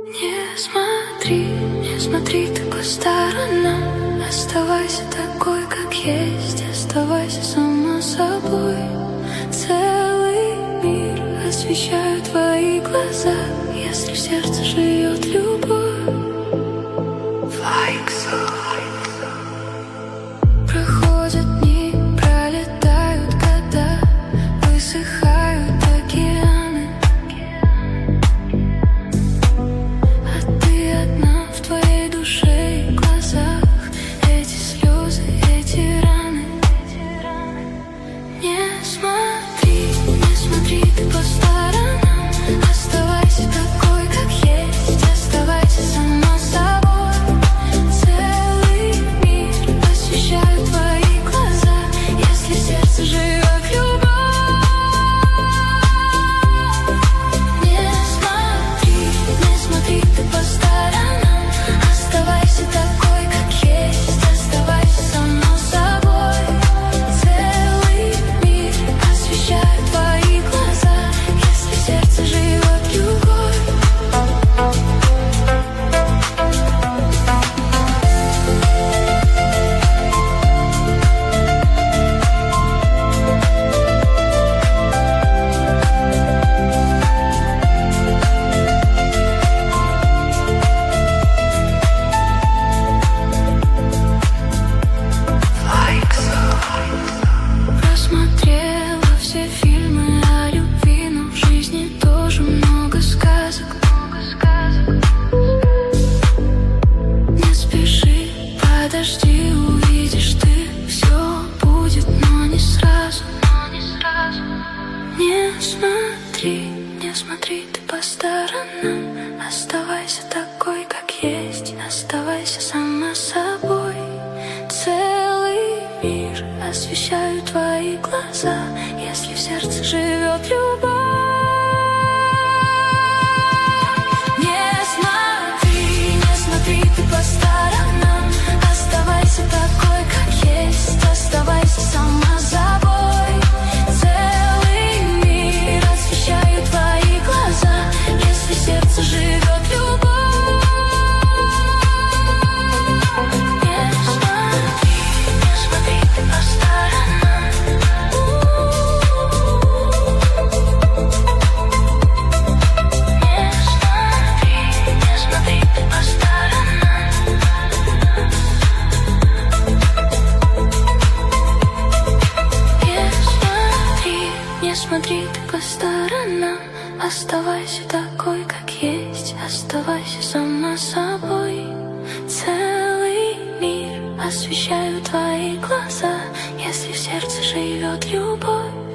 Не смотри, не смотри ты по сторонам. Оставайся такой, как есть. Оставайся сама собой. Целый мир освещают твои глаза. Если в сердце живет любовь. Проходят дни, пролетают года, высыхают океаны. А ты одна в твоей душе и глазах. Эти слезы, эти раны. Не смотри ты по сторонам. Оставайся такой, как есть. Оставайся сама собой. Целый мир освещают твои глаза. Если в сердце живет любовь. Не смотри ты по сторонам. Оставайся такой, как есть. Оставайся сама собой. Целый мир освещают твои глаза. Если в сердце живет любовь. Просмотрела все фильмы о любви, но в жизни тоже много сказок. Не спеши, подожди, увидишь ты. Все будет, но не сразу. Не смотри ты по сторонам. Оставайся такой, как есть. Оставайся сама собой. Целый мир освещают твои глаза. Если в сердце живет любовь. Не смотри ты по сторонам. Оставайся такой, как есть. Оставайся сама собой. Целый мир освещают твои глаза. Если в сердце живет любовь. Не смотри ты по сторонам. Не смотри ты по сторонам. Не смотри ты по сторонам. Оставайся такой, как есть. Оставайся сама собой. Целый мир освещают твои глаза. Если в сердце живет любовь.